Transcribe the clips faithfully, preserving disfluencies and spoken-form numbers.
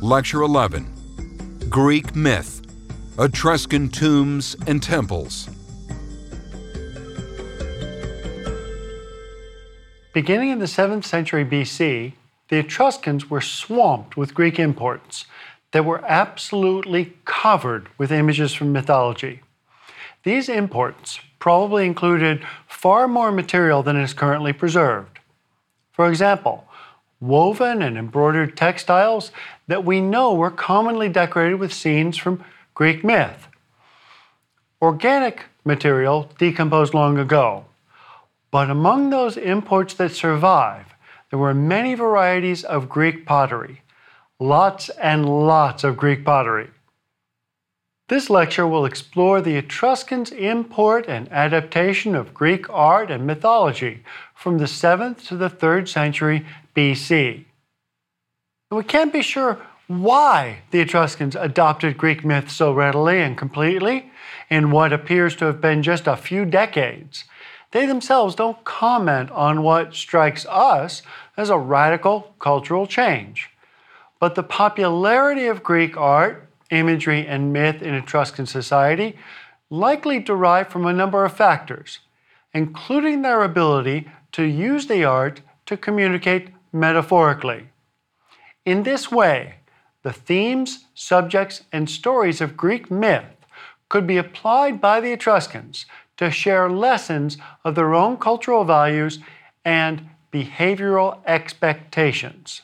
Lecture eleven, Greek Myth, Etruscan Tombs and Temples. Beginning in the seventh century B C, the Etruscans were swamped with Greek imports that were absolutely covered with images from mythology. These imports probably included far more material than is currently preserved. For example, woven and embroidered textiles that we know were commonly decorated with scenes from Greek myth. Organic material decomposed long ago. But among those imports that survive, there were many varieties of Greek pottery. Lots and lots of Greek pottery. This lecture will explore the Etruscans' import and adaptation of Greek art and mythology from the seventh to the third century B C. We can't be sure why the Etruscans adopted Greek myth so readily and completely in what appears to have been just a few decades. They themselves don't comment on what strikes us as a radical cultural change. But the popularity of Greek art, imagery, and myth in Etruscan society likely derived from a number of factors, including their ability to use the art to communicate metaphorically. In this way, the themes, subjects, and stories of Greek myth could be applied by the Etruscans to share lessons of their own cultural values and behavioral expectations.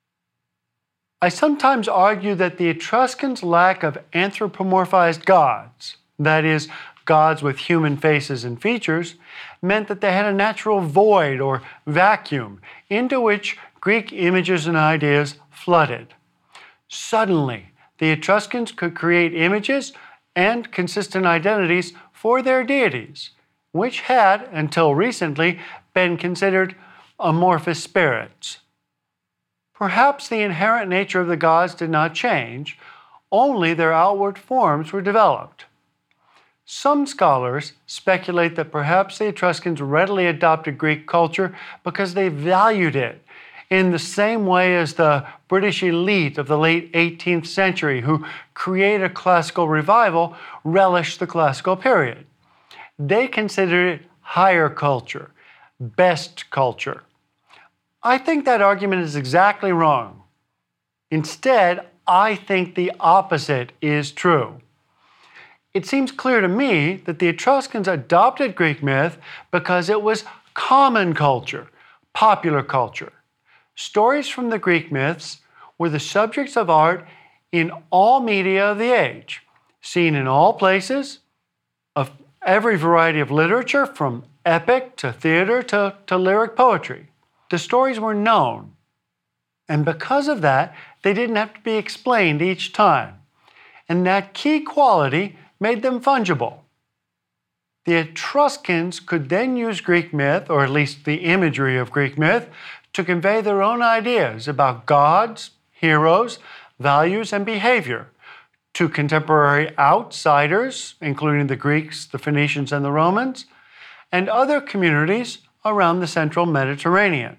I sometimes argue that the Etruscans' lack of anthropomorphized gods, that is, gods with human faces and features, meant that they had a natural void or vacuum into which Greek images and ideas flooded. Suddenly, the Etruscans could create images and consistent identities for their deities, which had, until recently, been considered amorphous spirits. Perhaps the inherent nature of the gods did not change, only their outward forms were developed. Some scholars speculate that perhaps the Etruscans readily adopted Greek culture because they valued it in the same way as the British elite of the late eighteenth century who created a classical revival relished the classical period. They considered it higher culture, best culture. I think that argument is exactly wrong. Instead, I think the opposite is true. It seems clear to me that the Etruscans adopted Greek myth because it was common culture, popular culture. Stories from the Greek myths were the subjects of art in all media of the age, seen in all places, of every variety of literature, from epic to theater to, to lyric poetry. The stories were known, and because of that, they didn't have to be explained each time. And that key quality made them fungible. The Etruscans could then use Greek myth, or at least the imagery of Greek myth, to convey their own ideas about gods, heroes, values, and behavior to contemporary outsiders, including the Greeks, the Phoenicians, and the Romans, and other communities around the central Mediterranean.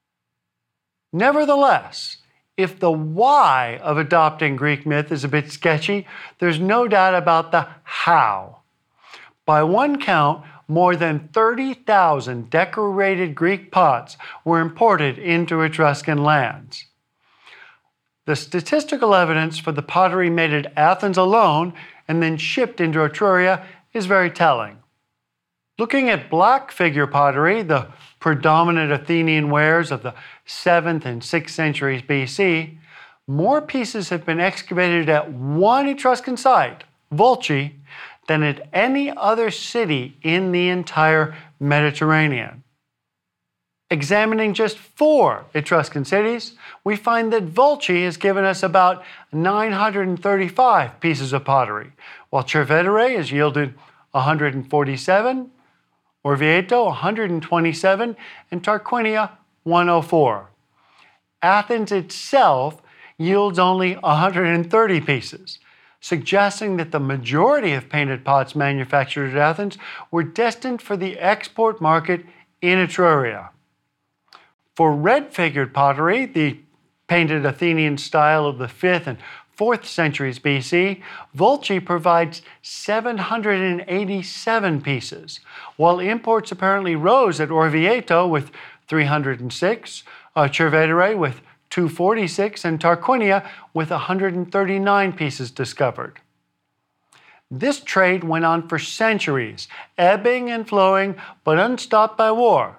Nevertheless, if the why of adopting Greek myth is a bit sketchy, there's no doubt about the how. By one count, more than thirty thousand decorated Greek pots were imported into Etruscan lands. The statistical evidence for the pottery made at Athens alone and then shipped into Etruria is very telling. Looking at black figure pottery, the predominant Athenian wares of the seventh and sixth centuries B C, more pieces have been excavated at one Etruscan site, Volchi, than at any other city in the entire Mediterranean. Examining just four Etruscan cities, we find that Volchi has given us about nine hundred thirty-five pieces of pottery, while Cervetere has yielded one hundred forty-seven, Orvieto one hundred twenty-seven, and Tarquinia one hundred four. Athens itself yields only one hundred thirty pieces, suggesting that the majority of painted pots manufactured at Athens were destined for the export market in Etruria. For red-figured pottery, the painted Athenian style of the fifth and fourth centuries B C, Volci provides seven hundred eighty-seven pieces, while imports apparently rose at Orvieto with three hundred six, uh, Cervetere with two hundred forty-six, and Tarquinia with one hundred thirty-nine pieces discovered. This trade went on for centuries, ebbing and flowing, but unstopped by war.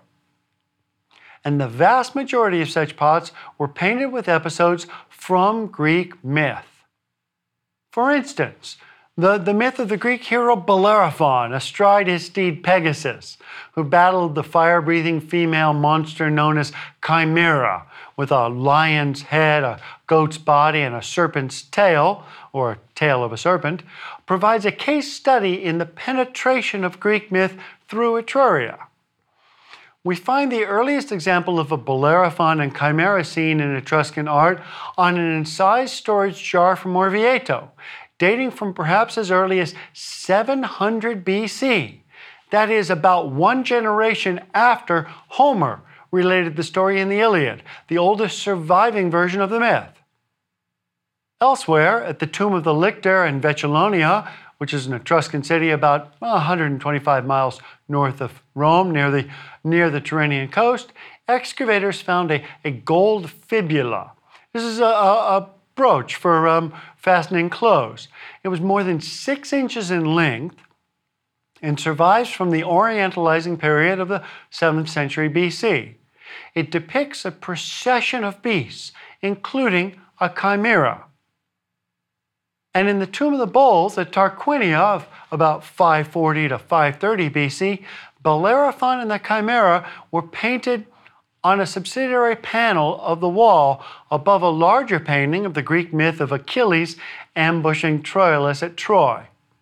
And the vast majority of such pots were painted with episodes from Greek myth. For instance, the, the myth of the Greek hero Bellerophon astride his steed Pegasus, who battled the fire-breathing female monster known as Chimera, with a lion's head, a goat's body, and a serpent's tail, or tail of a serpent, provides a case study in the penetration of Greek myth through Etruria. We find the earliest example of a Bellerophon and Chimera scene in Etruscan art on an incised storage jar from Orvieto, dating from perhaps as early as seven hundred B C. That is about one generation after Homer related the story in the Iliad, the oldest surviving version of the myth. Elsewhere, at the tomb of the lictor in Vecellonium, which is an Etruscan city about one hundred twenty-five miles north of Rome, near the, near the Tyrrhenian coast, excavators found a, a gold fibula. This is a, a, a brooch for um, fastening clothes. It was more than six inches in length and survives from the Orientalizing period of the seventh century B C. It depicts a procession of beasts, including a chimera. And in the Tomb of the Bulls at Tarquinia of about five forty to five thirty B C, Bellerophon and the chimera were painted on a subsidiary panel of the wall above a larger painting of the Greek myth of Achilles ambushing Troilus at Troy.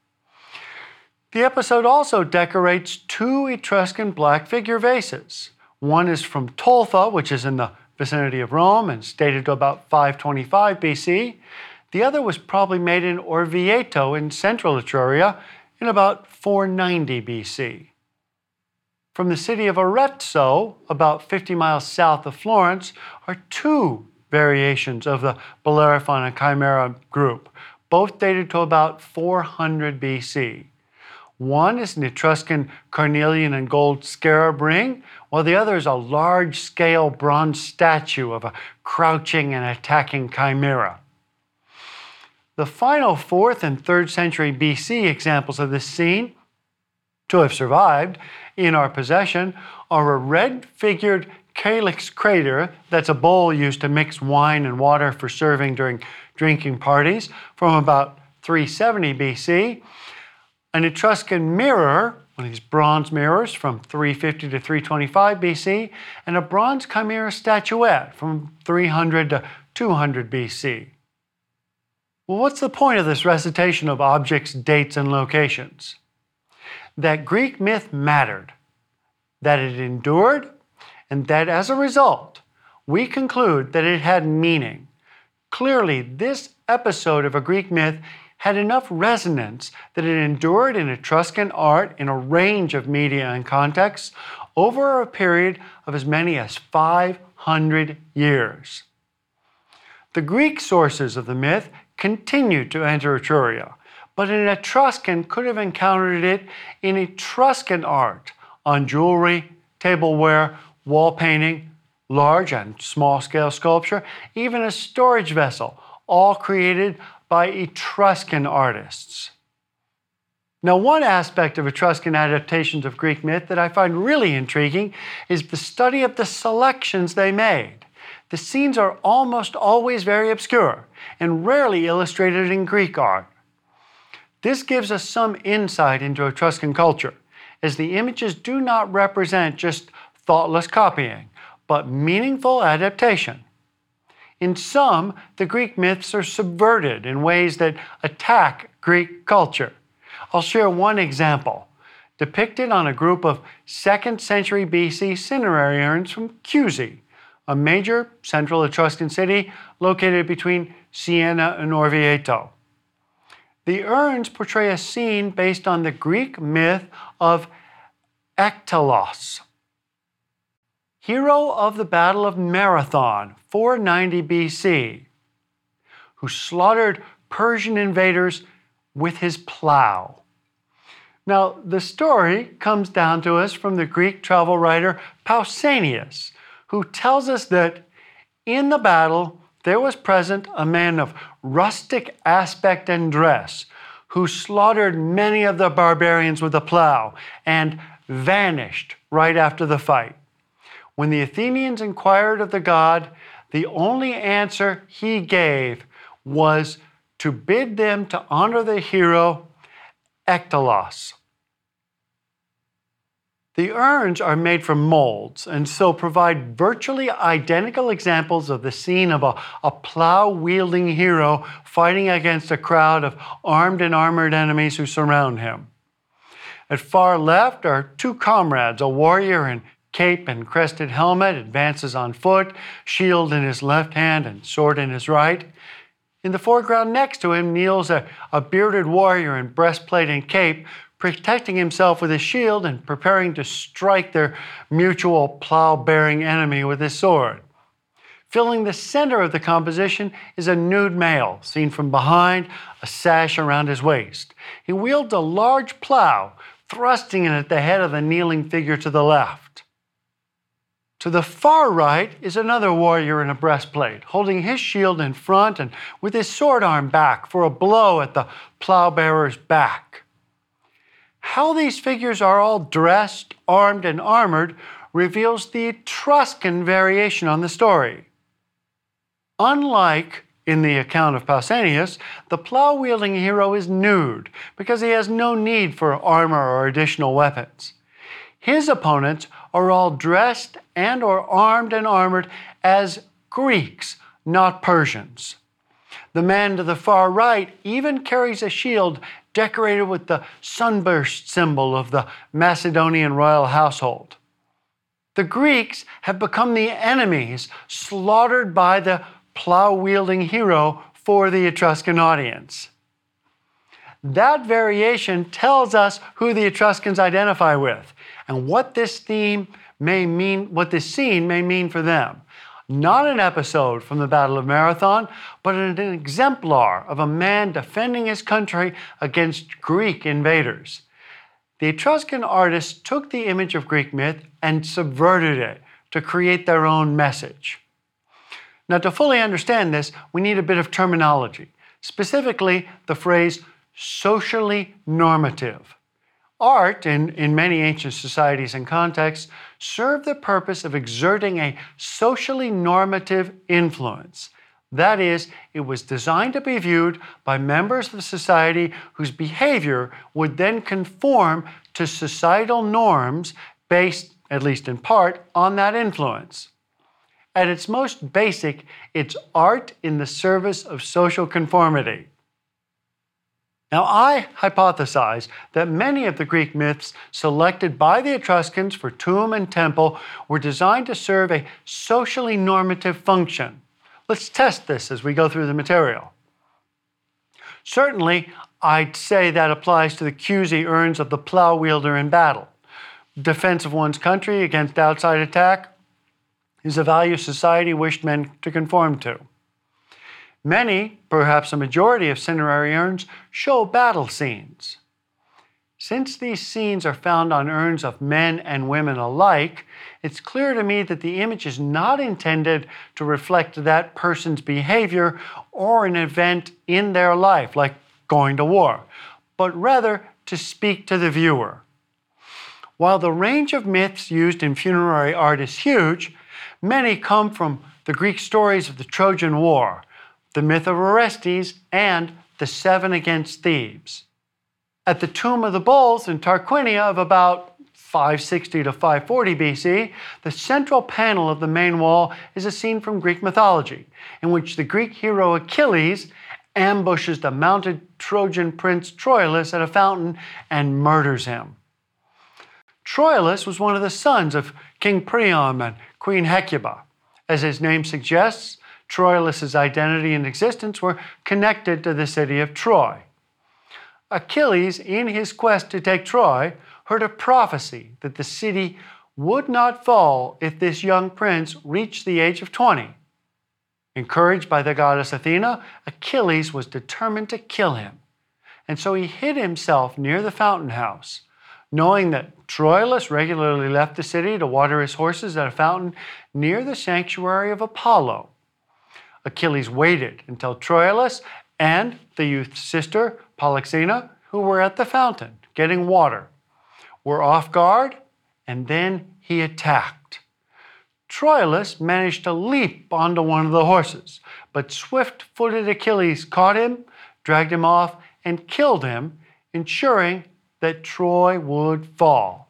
The episode also decorates two Etruscan black figure vases. One is from Tolfa, which is in the vicinity of Rome and is dated to about five twenty-five B C. The other was probably made in Orvieto in central Etruria in about four ninety B C. From the city of Arezzo, about fifty miles south of Florence, are two variations of the Bellerophon and Chimera group, both dated to about four hundred B C. One is an Etruscan carnelian and gold scarab ring, while the other is a large-scale bronze statue of a crouching and attacking chimera. The final fourth and third century B C examples of this scene to have survived in our possession are a red-figured calyx crater, that's a bowl used to mix wine and water for serving during drinking parties, from about three seventy B C, an Etruscan mirror, one of these bronze mirrors from three fifty to three twenty-five B C, and a bronze chimera statuette from three hundred to two hundred B C. Well, what's the point of this recitation of objects, dates, and locations? That Greek myth mattered, that it endured, and that as a result, we conclude that it had meaning. Clearly, this episode of a Greek myth had enough resonance that it endured in Etruscan art in a range of media and contexts over a period of as many as five hundred years. The Greek sources of the myth continued to enter Etruria, but an Etruscan could have encountered it in Etruscan art, on jewelry, tableware, wall painting, large and small-scale sculpture, even a storage vessel, all created by Etruscan artists. Now, one aspect of Etruscan adaptations of Greek myth that I find really intriguing is the study of the selections they made. The scenes are almost always very obscure and rarely illustrated in Greek art. This gives us some insight into Etruscan culture, as the images do not represent just thoughtless copying, but meaningful adaptation. In some, the Greek myths are subverted in ways that attack Greek culture. I'll share one example, depicted on a group of second century B C cinerary urns from Chiusi, a major central Etruscan city located between Siena and Orvieto. The urns portray a scene based on the Greek myth of Actelos. hero of the Battle of Marathon, four ninety B C, who slaughtered Persian invaders with his plow. Now, the story comes down to us from the Greek travel writer Pausanias, who tells us that in the battle there was present a man of rustic aspect and dress, who slaughtered many of the barbarians with a plow and vanished right after the fight. When the Athenians inquired of the god, the only answer he gave was to bid them to honor the hero Ektalos. The urns are made from molds and so provide virtually identical examples of the scene of a, a plow-wielding hero fighting against a crowd of armed and armored enemies who surround him. At far left are two comrades, a warrior in cape and crested helmet advances on foot, shield in his left hand and sword in his right. In the foreground next to him kneels a, a bearded warrior in breastplate and cape, protecting himself with his shield and preparing to strike their mutual plow-bearing enemy with his sword. Filling the center of the composition is a nude male, seen from behind, a sash around his waist. He wields a large plow, thrusting it at the head of the kneeling figure to the left. To the far right is another warrior in a breastplate, holding his shield in front and with his sword arm back for a blow at the plowbearer's back. How these figures are all dressed, armed, and armored reveals the Etruscan variation on the story. Unlike in the account of Pausanias, the plow-wielding hero is nude because he has no need for armor or additional weapons. His opponents are all dressed and or armed and armored as Greeks, not Persians. The man to the far right even carries a shield decorated with the sunburst symbol of the Macedonian royal household. The Greeks have become the enemies slaughtered by the plow-wielding hero for the Etruscan audience. That variation tells us who the Etruscans identify with and what this theme may mean, what this scene may mean for them. Not an episode from the Battle of Marathon, but an exemplar of a man defending his country against Greek invaders. The Etruscan artists took the image of Greek myth and subverted it to create their own message. Now, to fully understand this, we need a bit of terminology, specifically the phrase socially normative. Art, in, in many ancient societies and contexts, served the purpose of exerting a socially normative influence. That is, it was designed to be viewed by members of society whose behavior would then conform to societal norms based, at least in part, on that influence. At its most basic, it's art in the service of social conformity. Now, I hypothesize that many of the Greek myths selected by the Etruscans for tomb and temple were designed to serve a socially normative function. Let's test this as we go through the material. Certainly, I'd say that applies to the Cusi urns of the plow wielder in battle. Defense of one's country against outside attack is a value society wished men to conform to. Many, perhaps a majority of cinerary urns, show battle scenes. Since these scenes are found on urns of men and women alike, it's clear to me that the image is not intended to reflect that person's behavior or an event in their life, like going to war, but rather to speak to the viewer. While the range of myths used in funerary art is huge, many come from the Greek stories of the Trojan War, the myth of Orestes, and the Seven Against Thebes. At the Tomb of the Bulls in Tarquinia of about five sixty to five forty B C, the central panel of the main wall is a scene from Greek mythology, in which the Greek hero Achilles ambushes the mounted Trojan prince Troilus at a fountain and murders him. Troilus was one of the sons of King Priam and Queen Hecuba. As his name suggests, Troilus' identity and existence were connected to the city of Troy. Achilles, in his quest to take Troy, heard a prophecy that the city would not fall if this young prince reached the age of twenty. Encouraged by the goddess Athena, Achilles was determined to kill him, and so he hid himself near the fountain house, knowing that Troilus regularly left the city to water his horses at a fountain near the sanctuary of Apollo. Achilles waited until Troilus and the youth's sister, Polyxena, who were at the fountain getting water, were off guard, and then he attacked. Troilus managed to leap onto one of the horses, but swift-footed Achilles caught him, dragged him off, and killed him, ensuring that Troy would fall.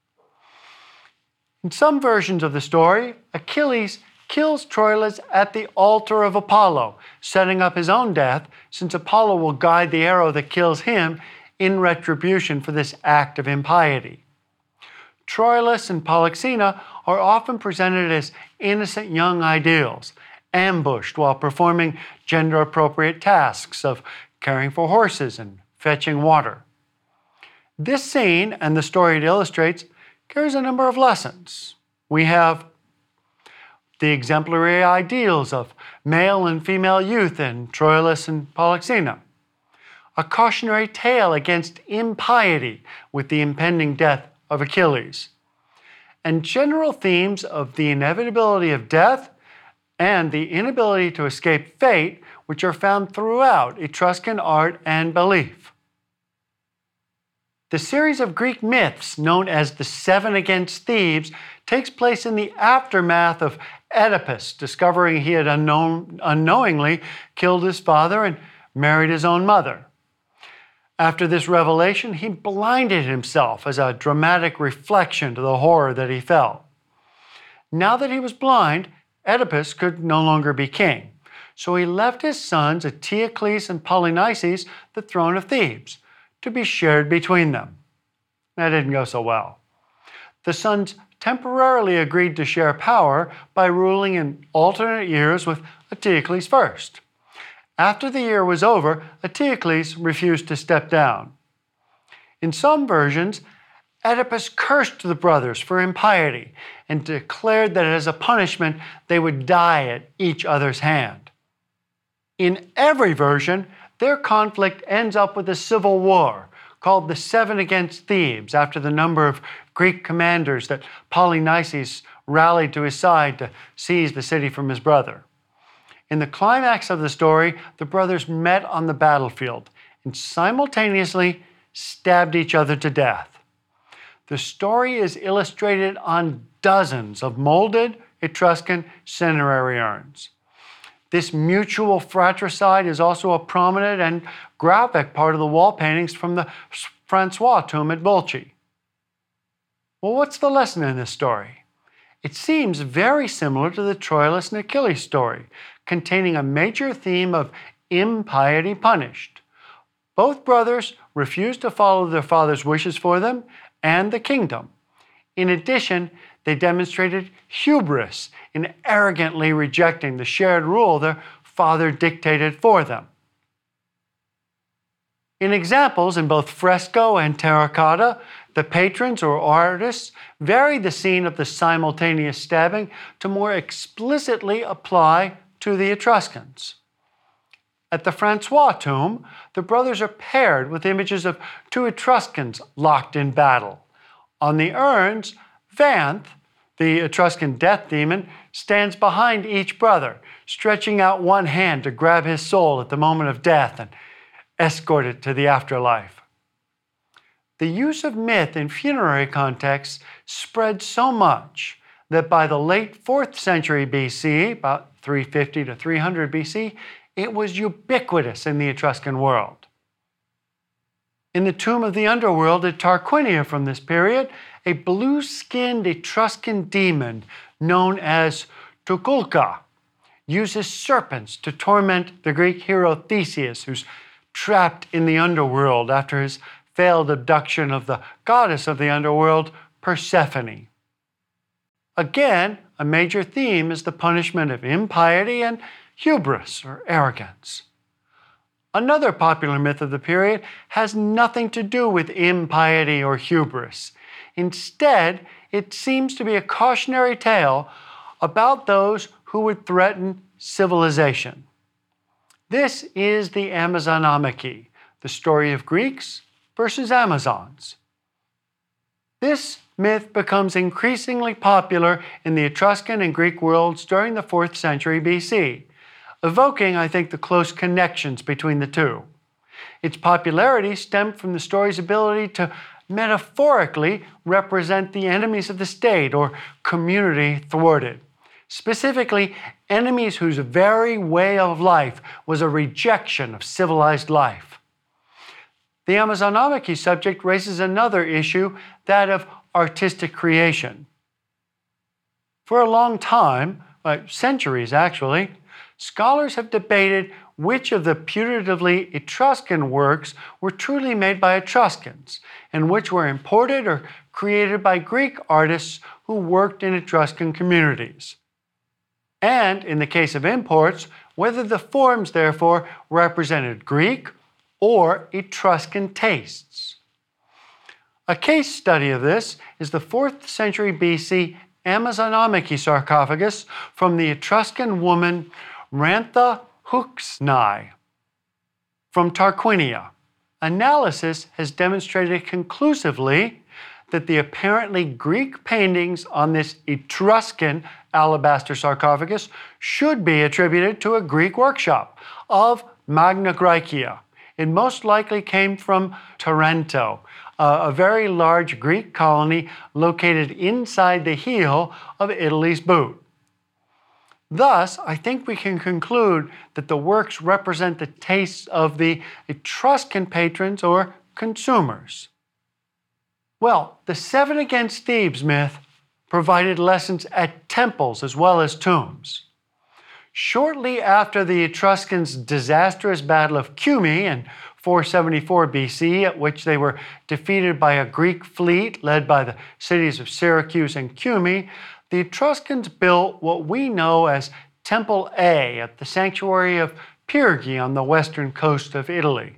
In some versions of the story, Achilles kills Troilus at the altar of Apollo, setting up his own death, since Apollo will guide the arrow that kills him in retribution for this act of impiety. Troilus and Polyxena are often presented as innocent young ideals, ambushed while performing gender-appropriate tasks of caring for horses and fetching water. This scene, and the story it illustrates, carries a number of lessons. We have the exemplary ideals of male and female youth in Troilus and Polyxena, a cautionary tale against impiety with the impending death of Achilles, and general themes of the inevitability of death and the inability to escape fate, which are found throughout Etruscan art and belief. The series of Greek myths known as the Seven Against Thebes takes place in the aftermath of Oedipus discovering he had unknown, unknowingly killed his father and married his own mother. After this revelation, he blinded himself as a dramatic reflection to the horror that he felt. Now that he was blind, Oedipus could no longer be king, so he left his sons Eteocles and Polynices the throne of Thebes to be shared between them. That didn't go so well. The sons temporarily agreed to share power by ruling in alternate years with Eteocles first. After the year was over, Eteocles refused to step down. In some versions, Oedipus cursed the brothers for impiety and declared that as a punishment, they would die at each other's hand. In every version, their conflict ends up with a civil war called the Seven Against Thebes, after the number of Greek commanders that Polynices rallied to his side to seize the city from his brother. In the climax of the story, the brothers met on the battlefield and simultaneously stabbed each other to death. The story is illustrated on dozens of molded Etruscan cinerary urns. This mutual fratricide is also a prominent and graphic part of the wall paintings from the Francois tomb at Bolchi. Well, what's the lesson in this story? It seems very similar to the Troilus and Achilles story, containing a major theme of impiety punished. Both brothers refused to follow their father's wishes for them and the kingdom. In addition, they demonstrated hubris in arrogantly rejecting the shared rule their father dictated for them. In examples in both fresco and terracotta, the patrons or artists varied the scene of the simultaneous stabbing to more explicitly apply to the Etruscans. At the Francois tomb, the brothers are paired with images of two Etruscans locked in battle. On the urns, Vanth, the Etruscan death demon, stands behind each brother, stretching out one hand to grab his soul at the moment of death and escort it to the afterlife. The use of myth in funerary contexts spread so much that by the late fourth century B C, about three fifty to three hundred B C, it was ubiquitous in the Etruscan world. In the tomb of the underworld at Tarquinia from this period, a blue-skinned Etruscan demon known as Tukulka uses serpents to torment the Greek hero Theseus, who's trapped in the underworld after his failed abduction of the goddess of the underworld, Persephone. Again, a major theme is the punishment of impiety and hubris, or arrogance. Another popular myth of the period has nothing to do with impiety or hubris. Instead, it seems to be a cautionary tale about those who would threaten civilization. This is the Amazonomachy, the story of Greeks versus Amazons. This myth becomes increasingly popular in the Etruscan and Greek worlds during the fourth century B C, evoking, I think, the close connections between the two. Its popularity stemmed from the story's ability to metaphorically represent the enemies of the state or community thwarted, specifically enemies whose very way of life was a rejection of civilized life. The Amazonomachy subject raises another issue, that of artistic creation. For a long time, like centuries actually, scholars have debated which of the putatively Etruscan works were truly made by Etruscans and which were imported or created by Greek artists who worked in Etruscan communities. And in the case of imports, whether the forms therefore represented Greek or Etruscan tastes. A case study of this is the fourth century B C Amazonomachy sarcophagus from the Etruscan woman Rantha Huxnai from Tarquinia. Analysis has demonstrated conclusively that the apparently Greek paintings on this Etruscan alabaster sarcophagus should be attributed to a Greek workshop of Magna Graecia. It most likely came from Taranto, a very large Greek colony located inside the heel of Italy's boot. Thus, I think we can conclude that the works represent the tastes of the Etruscan patrons or consumers. Well, the Seven Against Thebes myth provided lessons at temples as well as tombs. Shortly after the Etruscans' disastrous Battle of Cumae in four seventy-four B C, at which they were defeated by a Greek fleet led by the cities of Syracuse and Cumae, the Etruscans built what we know as Temple A at the sanctuary of Pyrgi on the western coast of Italy.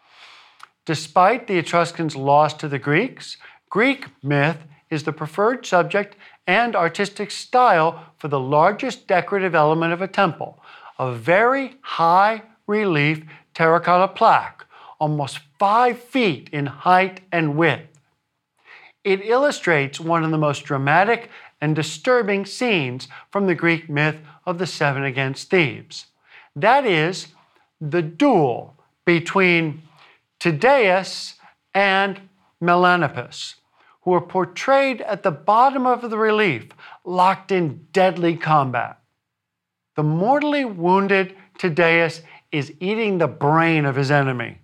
Despite the Etruscans' loss to the Greeks, Greek myth is the preferred subject and artistic style for the largest decorative element of a temple, a very high relief terracotta plaque, almost five feet in height and width. It illustrates one of the most dramatic and disturbing scenes from the Greek myth of the Seven Against Thebes. That is, the duel between Tydeus and Melanippus, who are portrayed at the bottom of the relief, locked in deadly combat. The mortally wounded Tydeus is eating the brain of his enemy.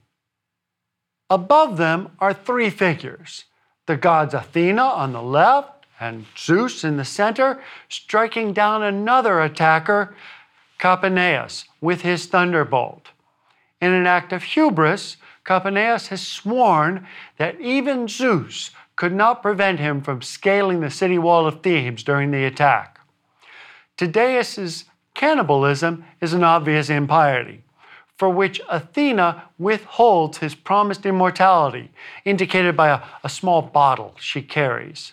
Above them are three figures, the gods Athena on the left and Zeus in the center, striking down another attacker, Capaneus, with his thunderbolt. In an act of hubris, Capaneus has sworn that even Zeus could not prevent him from scaling the city wall of Thebes during the attack. Tydeus's cannibalism is an obvious impiety, for which Athena withholds his promised immortality, indicated by a, a small bottle she carries.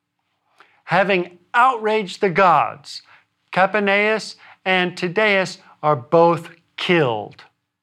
Having outraged the gods, Capaneus and Tydeus are both killed.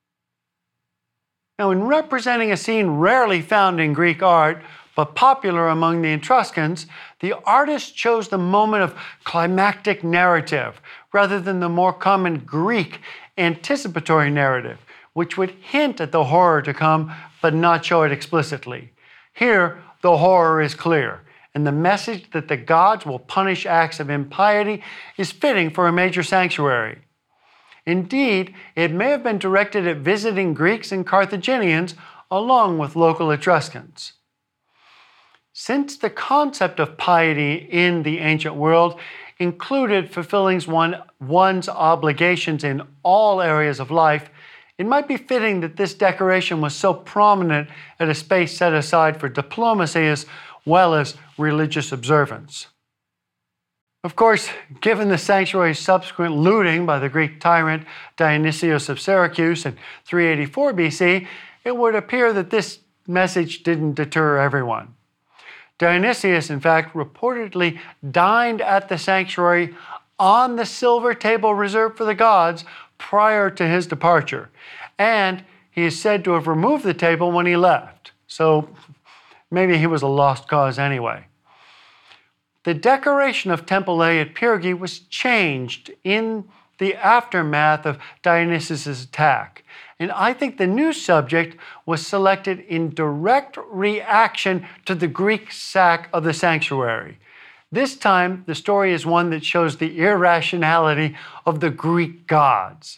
Now, in representing a scene rarely found in Greek art, but popular among the Etruscans, the artist chose the moment of climactic narrative rather than the more common Greek anticipatory narrative, which would hint at the horror to come but not show it explicitly. Here, the horror is clear, and the message that the gods will punish acts of impiety is fitting for a major sanctuary. Indeed, it may have been directed at visiting Greeks and Carthaginians along with local Etruscans. Since the concept of piety in the ancient world included fulfilling one, one's obligations in all areas of life, it might be fitting that this decoration was so prominent at a space set aside for diplomacy as well as religious observance. Of course, given the sanctuary's subsequent looting by the Greek tyrant Dionysius of Syracuse in three eighty-four B C, it would appear that this message didn't deter everyone. Dionysius, in fact, reportedly dined at the sanctuary on the silver table reserved for the gods prior to his departure. And he is said to have removed the table when he left. So maybe he was a lost cause anyway. The decoration of Temple A at Pyrgi was changed in the aftermath of Dionysius' attack. And I think the new subject was selected in direct reaction to the Greek sack of the sanctuary. This time, the story is one that shows the irrationality of the Greek gods.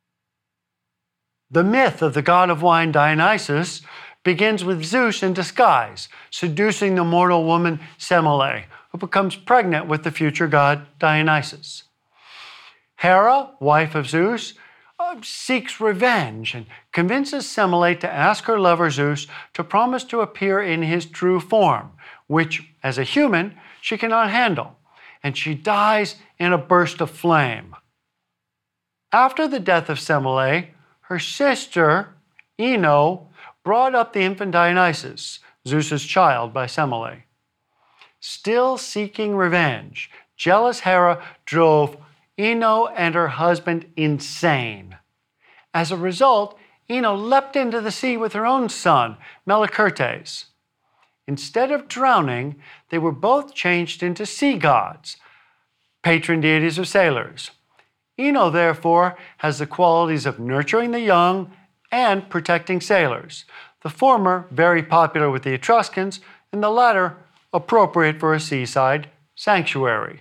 The myth of the god of wine Dionysus begins with Zeus in disguise, seducing the mortal woman Semele, who becomes pregnant with the future god Dionysus. Hera, wife of Zeus, uh, seeks revenge and convinces Semele to ask her lover Zeus to promise to appear in his true form, which, as a human, she cannot handle, and she dies in a burst of flame. After the death of Semele, her sister, Ino, brought up the infant Dionysus, Zeus's child, by Semele. Still seeking revenge, jealous Hera drove Ino and her husband insane. As a result, Ino leapt into the sea with her own son, Melicertes. Instead of drowning, they were both changed into sea gods, patron deities of sailors. Ino, therefore, has the qualities of nurturing the young and protecting sailors, the former very popular with the Etruscans, and the latter appropriate for a seaside sanctuary.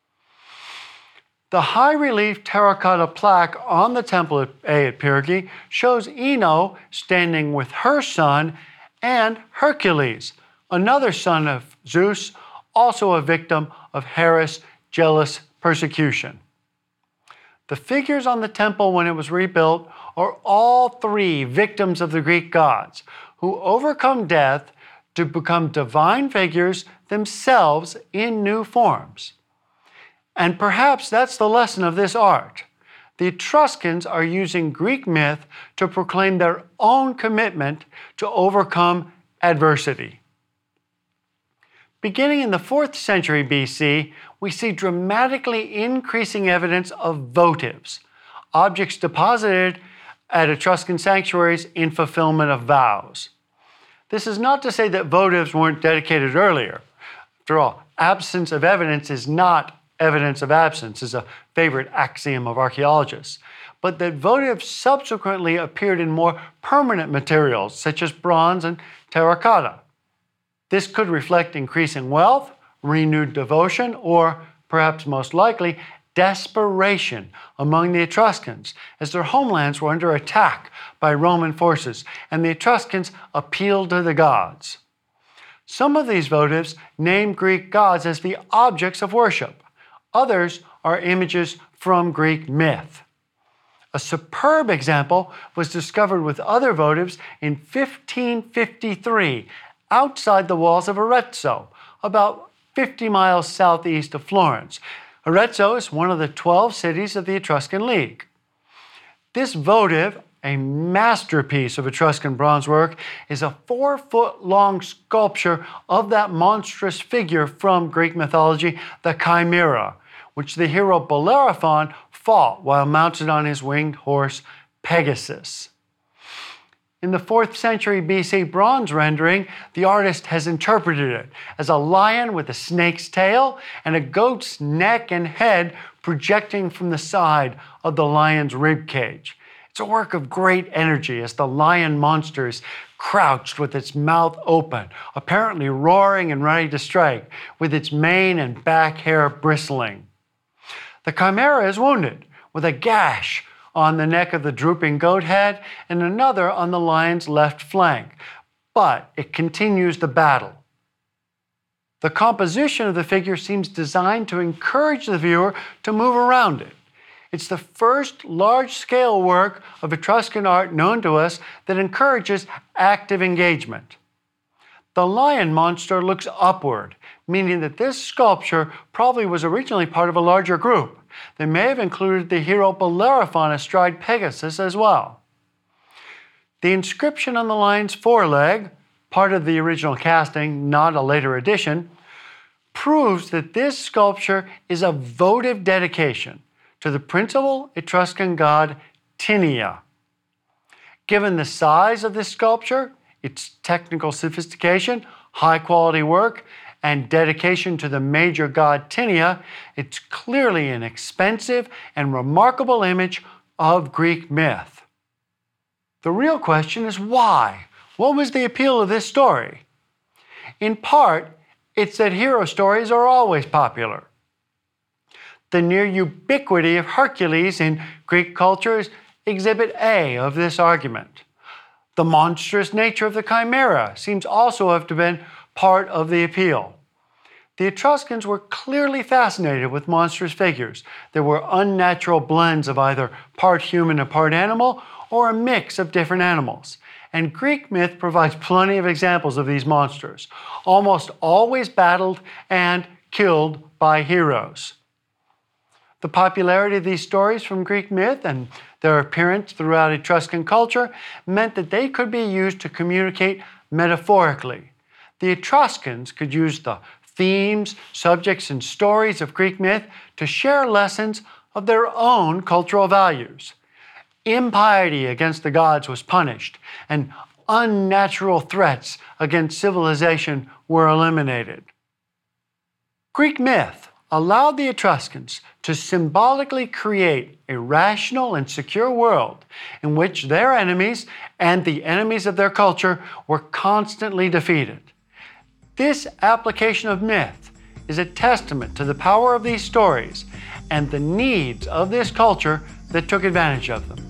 The high-relief terracotta plaque on the Temple A at Pyrgi shows Ino standing with her son and Hercules, another son of Zeus, also a victim of Hera's jealous persecution. The figures on the temple when it was rebuilt are all three victims of the Greek gods, who overcome death to become divine figures themselves in new forms. And perhaps that's the lesson of this art. The Etruscans are using Greek myth to proclaim their own commitment to overcome adversity. Beginning in the fourth century B C, we see dramatically increasing evidence of votives, objects deposited at Etruscan sanctuaries in fulfillment of vows. This is not to say that votives weren't dedicated earlier. After all, absence of evidence is not evidence of absence, is a favorite axiom of archaeologists, but that votives subsequently appeared in more permanent materials, such as bronze and terracotta. This could reflect increasing wealth, renewed devotion, or, perhaps most likely, desperation among the Etruscans, as their homelands were under attack by Roman forces, and the Etruscans appealed to the gods. Some of these votives name Greek gods as the objects of worship. Others are images from Greek myth. A superb example was discovered with other votives in fifteen fifty-three outside the walls of Arezzo, about fifty miles southeast of Florence. Arezzo is one of the twelve cities of the Etruscan League. This votive, a masterpiece of Etruscan bronze work, is a four-foot-long sculpture of that monstrous figure from Greek mythology, the Chimera, which the hero Bellerophon fought while mounted on his winged horse Pegasus. In the fourth century B C bronze rendering, the artist has interpreted it as a lion with a snake's tail and a goat's neck and head projecting from the side of the lion's rib cage. It's a work of great energy as the lion monster is crouched with its mouth open, apparently roaring and ready to strike, with its mane and back hair bristling. The Chimera is wounded, with a gash on the neck of the drooping goat head and another on the lion's left flank, but it continues the battle. The composition of the figure seems designed to encourage the viewer to move around it. It's the first large-scale work of Etruscan art known to us that encourages active engagement. The lion monster looks upward, meaning that this sculpture probably was originally part of a larger group. They may have included the hero Bellerophon astride Pegasus as well. The inscription on the lion's foreleg, part of the original casting, not a later addition, proves that this sculpture is a votive dedication to the principal Etruscan god Tinia. Given the size of this sculpture, its technical sophistication, high-quality work, and dedication to the major god Tinia, it's clearly an expensive and remarkable image of Greek myth. The real question is why? What was the appeal of this story? In part, it's that hero stories are always popular. The near ubiquity of Hercules in Greek culture is exhibit A of this argument. The monstrous nature of the chimera seems also to have been part of the appeal. The Etruscans were clearly fascinated with monstrous figures. There were unnatural blends of either part human and part animal, or a mix of different animals. And Greek myth provides plenty of examples of these monsters, almost always battled and killed by heroes. The popularity of these stories from Greek myth and their appearance throughout Etruscan culture meant that they could be used to communicate metaphorically. The Etruscans could use the themes, subjects, and stories of Greek myth to share lessons of their own cultural values. Impiety against the gods was punished, and unnatural threats against civilization were eliminated. Greek myth allowed the Etruscans to symbolically create a rational and secure world in which their enemies and the enemies of their culture were constantly defeated. This application of myth is a testament to the power of these stories and the needs of this culture that took advantage of them.